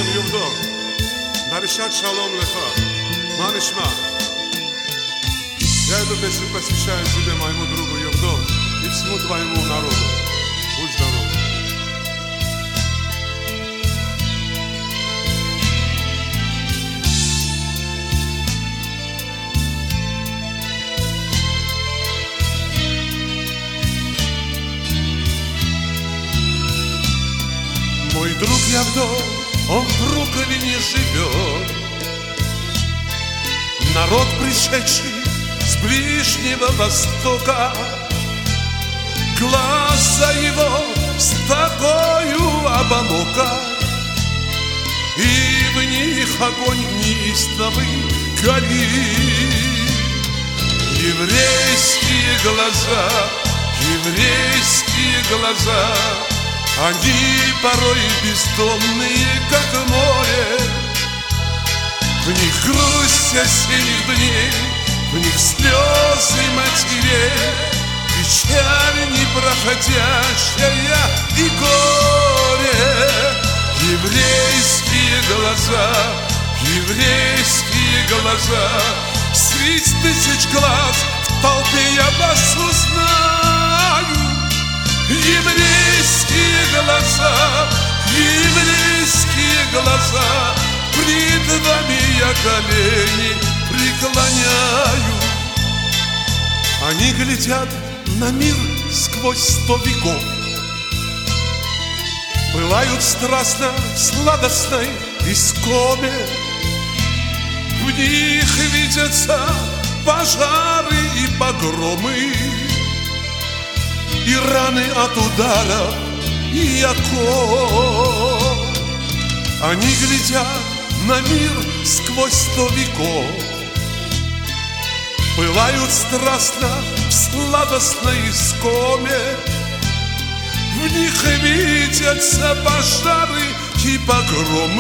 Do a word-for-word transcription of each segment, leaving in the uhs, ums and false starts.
יהודו, דרישת שלום לך, מה נשמע? Я иду без посвящаю тебе, моему другу Евдо, и всему твоему народу. Будь здоров. Мой друг Евдо, он в Бруклине живет. Народ, пришедший с Ближнего Востока, глаза его с такою оболокой, и в них огонь неистовый горит. Еврейские глаза, еврейские глаза, они порой бездомные, как море. В них грусть осенних дней, в них слезы матерей, печаль непроходящая и горе. Еврейские глаза, еврейские глаза, средь тысяч глаз в толпе я вас узнаю. Еврейские глаза, еврейские глаза, пред вами я колени преклоняю. Они глядят на мир сквозь сто веков, пылают страстно в сладостной искоме. В них видятся пожары и погромы, и раны от ударов и оков. Они глядят на мир сквозь сто веков, пылают страстно в сладостной искоме. В них видятся пожары и погромы,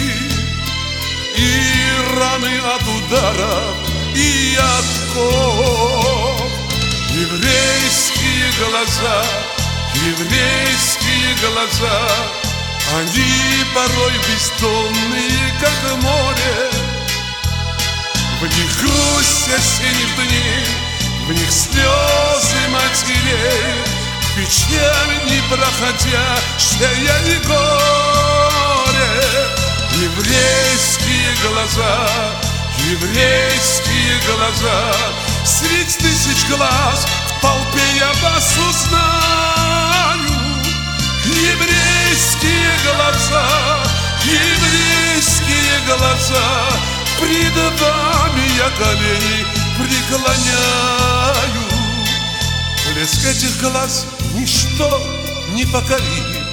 и раны от ударов и оков. Еврейские глаза, еврейские глаза, они порой бездонные, как море. В них грусть осенних дней, в них слезы матерей, печаль непроходящая и горе. Еврейские глаза, еврейские глаза, средь тысяч глаз в толпе я вас узнаю. Еврейские глаза, еврейские глаза, пред вами я колени преклоняю. Блеск этих глаз ничто не покорит,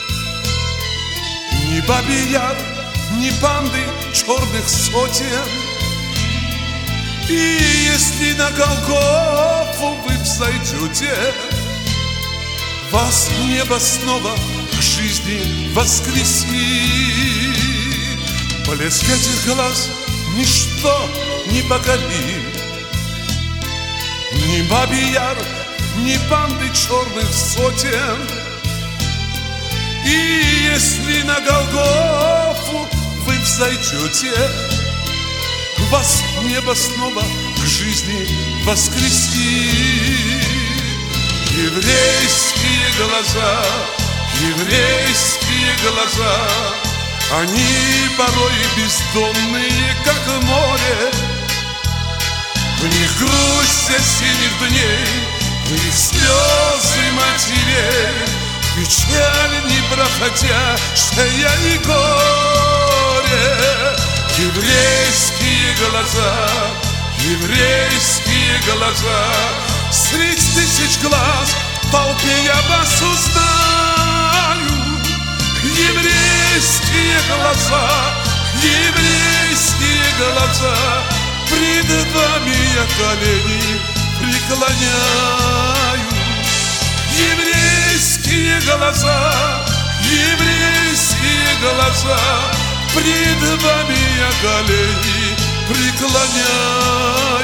ни бабий яр, ни банды черных сотен. И если на Голгофу вы взойдете, вас небо снова к жизни воскресит. Блеск этих глаз ничто не покорит, ни бабий яр, ни банды черных сотен. И если на Голгофу вы взойдете, вас небо снова к жизни воскресит. Еврейские глаза, еврейские глаза, они порой бездонные, как море. В них грусть осенних дней, в них слезы матерей, печаль непроходящая и горе. Еврейские глаза, еврейские глаза, средь тысяч глаз в толпе я вас узнаю. Еврейские глаза, еврейские глаза, пред вами я колени преклоняю. Еврейские глаза, еврейские глаза, пред вами я колени преклоняю.